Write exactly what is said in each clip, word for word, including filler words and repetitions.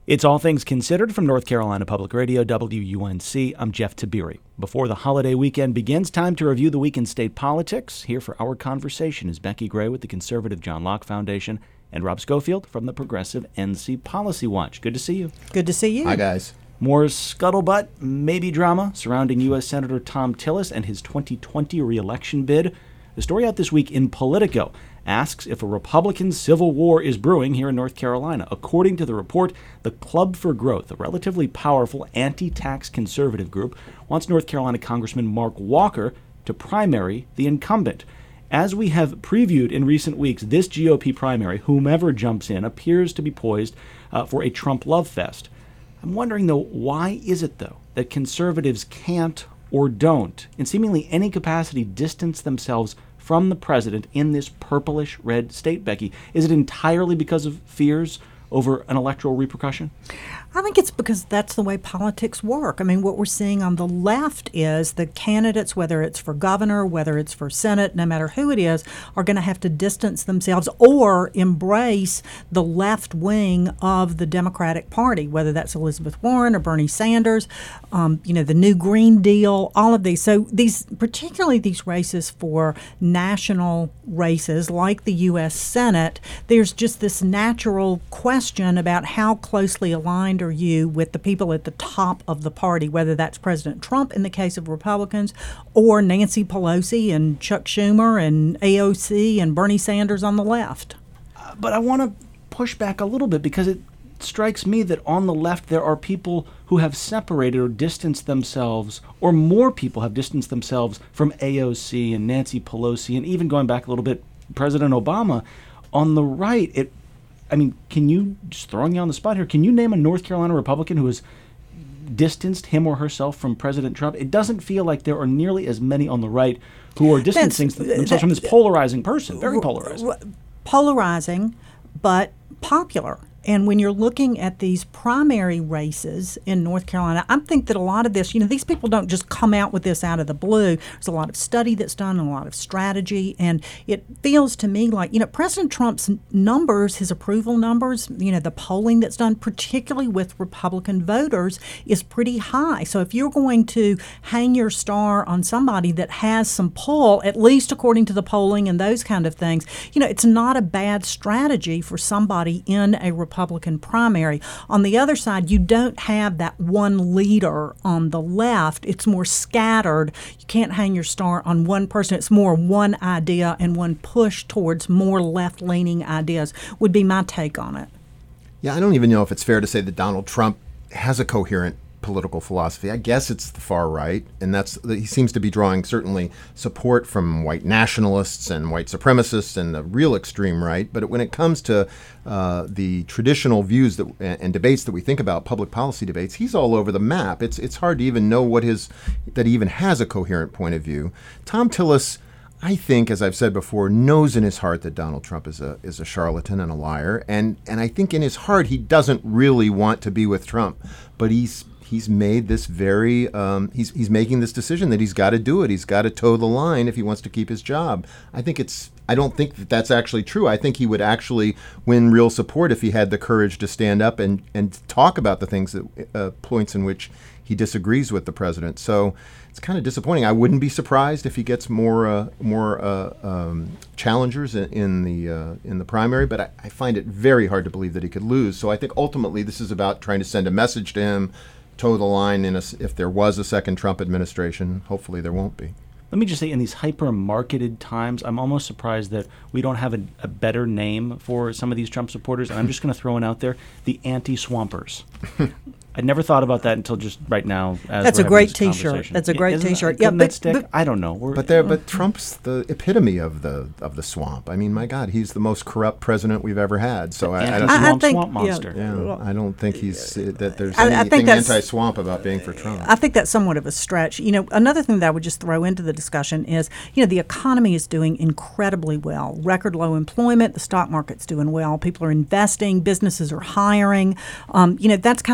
It's All Things Considered from North Carolina Public Radio, W U N C. I'm Jeff Tabiri. Before the holiday weekend begins, time to review the week in state politics. Here for our conversation is Becky Gray with the conservative John Locke Foundation and Rob Schofield from the progressive N C Policy Watch. Good to see you. Good to see you. Hi, guys. More scuttlebutt, maybe drama, surrounding U S. Senator Thom Tillis and his twenty twenty re-election bid. The story out this week in Politico asks if a Republican civil war is brewing here in North Carolina. According to the report, the Club for Growth, a relatively powerful anti-tax conservative group, wants North Carolina Congressman Mark Walker to primary the incumbent. As we have previewed in recent weeks, this G O P primary, whomever jumps in, appears to be poised uh, for a Trump love fest. I'm wondering, though, why is it, though, that conservatives can't or don't, in seemingly any capacity, distance themselves from the president in this purplish red state, Becky? Is it entirely because of fears over an electoral repercussion? I think it's because that's the way politics work. I mean, what we're seeing on the left is the candidates, whether it's for governor, whether it's for Senate, no matter who it is, are going to have to distance themselves or embrace the left wing of the Democratic Party, whether that's Elizabeth Warren or Bernie Sanders, um, you know, the new Green Deal, all of these. So these, particularly these races for national races like the U S. Senate, there's just this natural question about how closely aligned are you with the people at the top of the party, whether that's President Trump in the case of Republicans or Nancy Pelosi and Chuck Schumer and A O C and Bernie Sanders on the left. Uh, but I want to push back a little bit because it strikes me that on the left there are people who have separated or distanced themselves, or more people have distanced themselves from A O C and Nancy Pelosi, and even going back a little bit, President Obama. On the right, it I mean, can you, just throwing you on the spot here, can you name a North Carolina Republican who has distanced him or herself from President Trump? It doesn't feel like there are nearly as many on the right who are distancing That's, themselves that, from this polarizing person, very polarizing. Polarizing, but popular. And when you're looking at these primary races in North Carolina, I think that a lot of this, you know, these people don't just come out with this out of the blue. There's a lot of study that's done and a lot of strategy. And it feels to me like, you know, President Trump's numbers, his approval numbers, you know, the polling that's done, particularly with Republican voters, is pretty high. So if you're going to hang your star on somebody that has some pull, at least according to the polling and those kind of things, you know, it's not a bad strategy for somebody in a Republican primary. On the other side, you don't have that one leader on the left. It's more scattered. You can't hang your star on one person. It's more one idea and one push towards more left-leaning ideas would be my take on it. Yeah, I don't even know if it's fair to say that Donald Trump has a coherent political philosophy. I guess it's the far right, and that's he seems to be drawing certainly support from white nationalists and white supremacists and the real extreme right. But when it comes to uh, the traditional views that and debates that we think about, public policy debates, he's all over the map. It's it's hard to even know what his that he even has a coherent point of view. Thom Tillis, I think, as I've said before, knows in his heart that Donald Trump is a is a charlatan and a liar, and and I think in his heart he doesn't really want to be with Trump, but he's He's made this very, um, he's he's making this decision that he's got to do it. He's got to toe the line if he wants to keep his job. I think it's, I don't think that that's actually true. I think he would actually win real support if he had the courage to stand up and, and talk about the things that, uh, points in which he disagrees with the president. So it's kind of disappointing. I wouldn't be surprised if he gets more uh, more uh, um, challengers in, in the uh, in the primary, but I, I find it very hard to believe that he could lose. So I think ultimately this is about trying to send a message to him, toe the line in a, if there was a second Trump administration. Hopefully there won't be. Let me just say, in these hyper-marketed times, I'm almost surprised that we don't have a, a better name for some of these Trump supporters, and I'm just going to throw one out there, the anti-swampers. I'd never thought about that until just right now. As That's we're a great this T-shirt. That's a great Isn't T-shirt. That, yeah, but, but, stick? but I don't know. We're, but there, but Trump's the epitome of the of the swamp. I mean, my God, he's the most corrupt president we've ever had. So I, I don't. Swamp, I think, swamp monster. Yeah, yeah, I don't think he's uh, that there's I, I anything think anti-swamp about being for Trump. I think that's somewhat of a stretch. You know, another thing that I would just throw into the discussion is, you know, the economy is doing incredibly well. Record low employment. The stock market's doing well. People are investing. Businesses are hiring. Um, you know, that's kind of hard to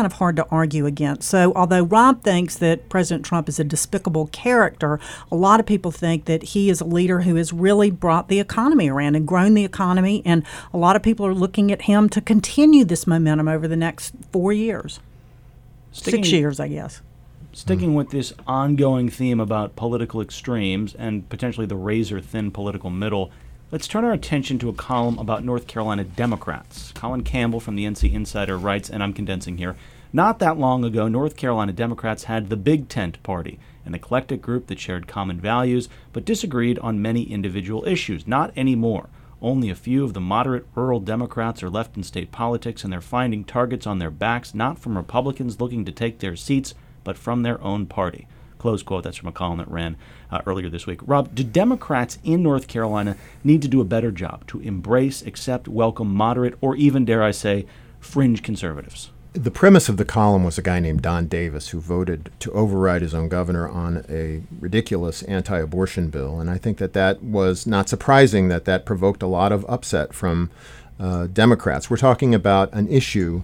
argue against. So although Rob thinks that President Trump is a despicable character, a lot of people think that he is a leader who has really brought the economy around and grown the economy, and a lot of people are looking at him to continue this momentum over the next four years. Sticking, Six years, I guess. Sticking with this ongoing theme about political extremes and potentially the razor-thin political middle, let's turn our attention to a column about North Carolina Democrats. Colin Campbell from the N C Insider writes, and I'm condensing here, not that long ago, North Carolina Democrats had the Big Tent Party, an eclectic group that shared common values but disagreed on many individual issues. Not anymore. Only a few of the moderate rural Democrats are left in state politics, and they're finding targets on their backs, not from Republicans looking to take their seats, but from their own party. Close quote. That's from a column that ran uh, earlier this week. Rob, do Democrats in North Carolina need to do a better job to embrace, accept, welcome moderate, or even, dare I say, fringe conservatives? The premise of the column was a guy named Don Davis who voted to override his own governor on a ridiculous anti-abortion bill. And I think that that was not surprising that that provoked a lot of upset from uh, Democrats. We're talking about an issue.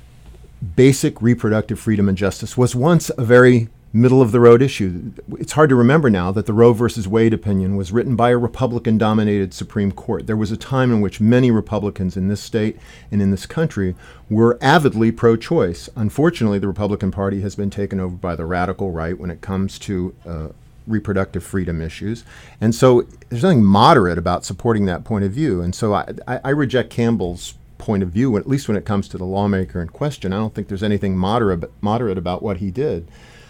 Basic reproductive freedom and justice was once a very middle-of-the-road issue. It's hard to remember now that the Roe versus Wade opinion was written by a Republican-dominated Supreme Court. There was a time in which many Republicans in this state and in this country were avidly pro-choice. Unfortunately, the Republican Party has been taken over by the radical right when it comes to uh, reproductive freedom issues. And so there's nothing moderate about supporting that point of view. And so I, I, I reject Campbell's point of view, at least when it comes to the lawmaker in question. I don't think there's anything moderate, moderate about what he did.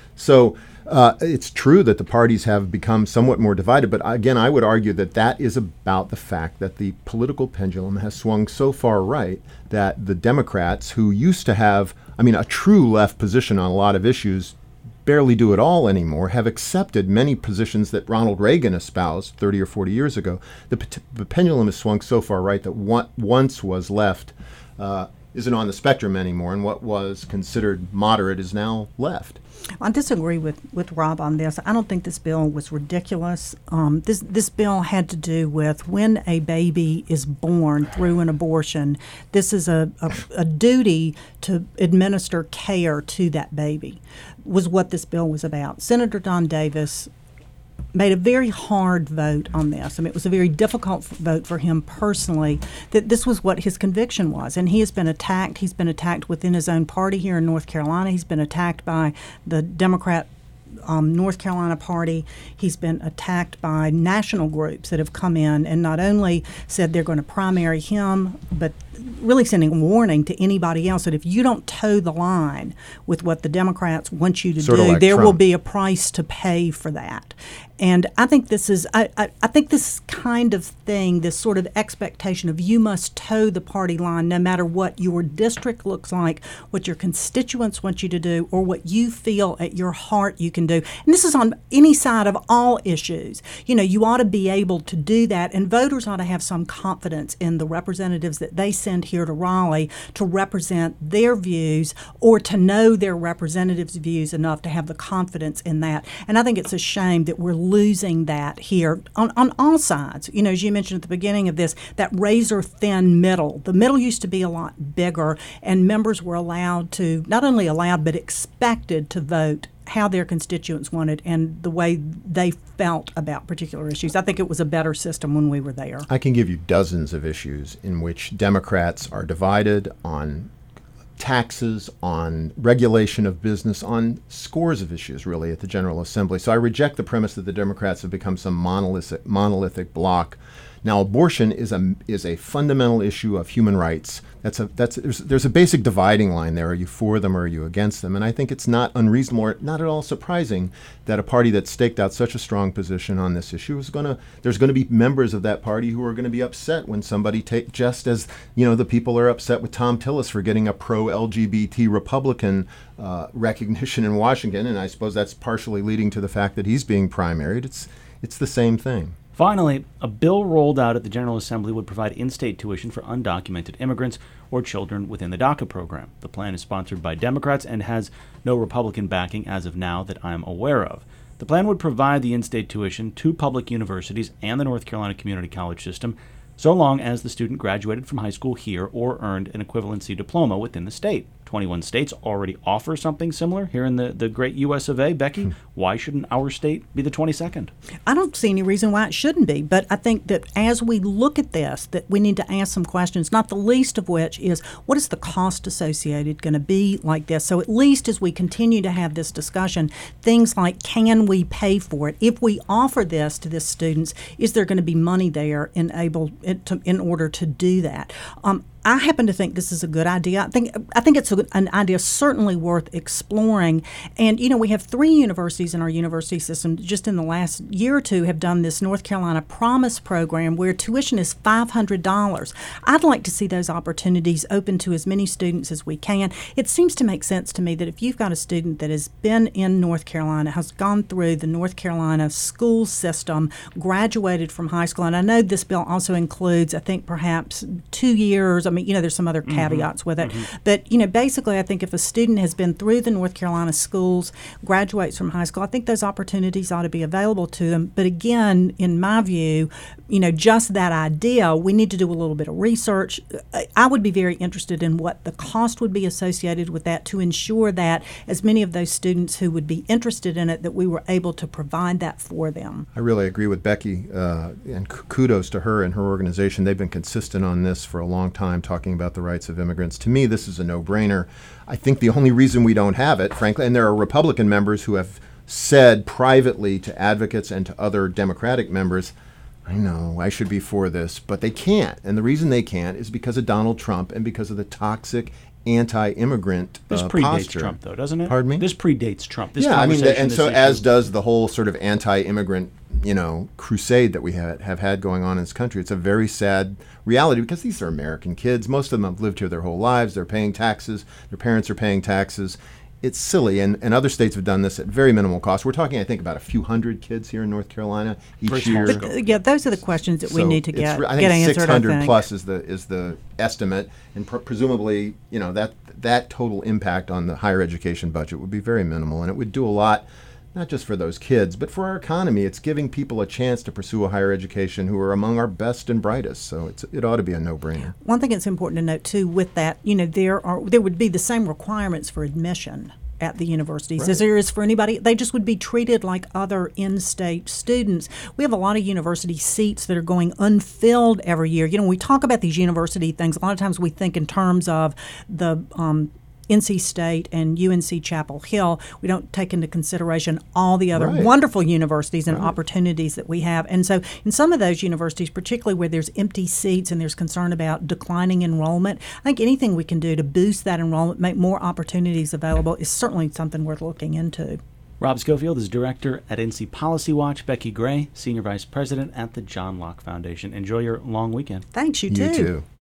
So uh, it's true that the parties have become somewhat more divided, but again, I would argue that that is about the fact that the political pendulum has swung so far right that the Democrats, who used to have, I mean, a true left position on a lot of issues, barely do it all anymore, have accepted many positions that Ronald Reagan espoused thirty or forty years ago. The, p- the pendulum has swung so far right that what once was left uh, isn't on the spectrum anymore, and what was considered moderate is now left. I disagree with, with Rob on this. I don't think this bill was ridiculous. Um, this this bill had to do with when a baby is born through an abortion, this is a, a, a duty to administer care to that baby, was what this bill was about. Senator Don Davis made a very hard vote on this. I mean, it was a very difficult vote for him personally, that this was what his conviction was. And he has been attacked. He's been attacked within his own party here in North Carolina. He's been attacked by the Democrat um, North Carolina party. He's been attacked by national groups that have come in and not only said they're going to primary him, but really sending a warning to anybody else that if you don't toe the line with what the Democrats want you to sort do, like there Trump. will be a price to pay for that. And I think this is, I, I, I think this kind of thing, this sort of expectation of you must toe the party line no matter what your district looks like, what your constituents want you to do, or what you feel at your heart you can do. And this is on any side of all issues. You know, you ought to be able to do that, and voters ought to have some confidence in the representatives that they send here to Raleigh to represent their views, or to know their representatives' views enough to have the confidence in that. And I think it's a shame that we're losing that here on, on all sides. You know, as you mentioned at the beginning of this, that razor-thin middle. The middle used to be a lot bigger, and members were allowed to, not only allowed, but expected to vote how their constituents wanted and the way they felt about particular issues. I think it was a better system when we were there. I can give you dozens of issues in which Democrats are divided on taxes, on regulation of business, on scores of issues, really, at the General Assembly. So I reject the premise that the Democrats have become some monolithic, monolithic bloc. Now, abortion is a is a fundamental issue of human rights. That's a that's there's, there's a basic dividing line there. Are you for them or are you against them? And I think it's not unreasonable or not at all surprising that a party that staked out such a strong position on this issue is going to there's going to be members of that party who are going to be upset when somebody take just as you know the people are upset with Thom Tillis for getting a pro-L G B T Republican uh, recognition in Washington, and I suppose that's partially leading to the fact that he's being primaried. It's it's the same thing. Finally, a bill rolled out at the General Assembly would provide in-state tuition for undocumented immigrants or children within the DACA program. The plan is sponsored by Democrats and has no Republican backing as of now that I'm aware of. The plan would provide the in-state tuition to public universities and the North Carolina Community College system, so long as the student graduated from high school here or earned an equivalency diploma within the state. twenty-one states already offer something similar here in the, the great U S of A. Becky, hmm. why shouldn't our state be the twenty-second? I don't see any reason why it shouldn't be, but I think that as we look at this, that we need to ask some questions, not the least of which is, what is the cost associated going to be like this? So at least as we continue to have this discussion, things like, can we pay for it? If we offer this to the students, is there going to be money there in, able, to, in order to do that? Um, I happen to think this is a good idea. I think I think it's a, an idea certainly worth exploring. And, you know, we have three universities in our university system just in the last year or two have done this North Carolina Promise program where tuition is five hundred dollars. I'd like to see those opportunities open to as many students as we can. It seems to make sense to me that if you've got a student that has been in North Carolina, has gone through the North Carolina school system, graduated from high school, and I know this bill also includes, I think, perhaps two years, I mean, you know, there's some other caveats mm-hmm. with it. Mm-hmm. But, you know, basically, I think if a student has been through the North Carolina schools, graduates from high school, I think those opportunities ought to be available to them. But again, in my view, you know, just that idea, we need to do a little bit of research. I would be very interested in what the cost would be associated with that to ensure that as many of those students who would be interested in it, that we were able to provide that for them. I really agree with Becky, uh, and kudos to her and her organization. They've been consistent on this for a long time, talking about the rights of immigrants. To me, this is a no-brainer. I think the only reason we don't have it, frankly, and there are Republican members who have said privately to advocates and to other Democratic members, I know, I should be for this, but they can't. And the reason they can't is because of Donald Trump and because of the toxic anti-immigrant This uh, predates posture. Trump, though, doesn't it? Pardon me? This predates Trump. This yeah, I mean, the, and so issue. as does the whole sort of anti-immigrant, you know, crusade that we have, have had going on in this country. It's a very sad reality because these are American kids. Most of them have lived here their whole lives. They're paying taxes. Their parents are paying taxes. It's silly, and, and other states have done this at very minimal cost. We're talking, I think, about a few hundred kids here in North Carolina each year. But, uh, yeah, those are the questions that so we need to get, I think get answered. six hundred I think. plus is the is the estimate, and pr- presumably, you know, that that total impact on the higher education budget would be very minimal, and it would do a lot. Not just for those kids, but for our economy. It's giving people a chance to pursue a higher education who are among our best and brightest. So it's, it ought to be a no-brainer. One thing that's important to note, too, with that, you know, there are there would be the same requirements for admission at the universities right. as there is for anybody. They just would be treated like other in-state students. We have a lot of university seats that are going unfilled every year. You know, when we talk about these university things, a lot of times we think in terms of the um, N C State and U N C Chapel Hill. We don't take into consideration all the other right. wonderful universities and right. opportunities that we have. And so in some of those universities, particularly where there's empty seats and there's concern about declining enrollment, I think anything we can do to boost that enrollment, make more opportunities available, is certainly something worth looking into. Rob Schofield is director at N C Policy Watch. Becky Gray, senior vice president at the John Locke Foundation. Enjoy your long weekend. Thanks, you You too. too.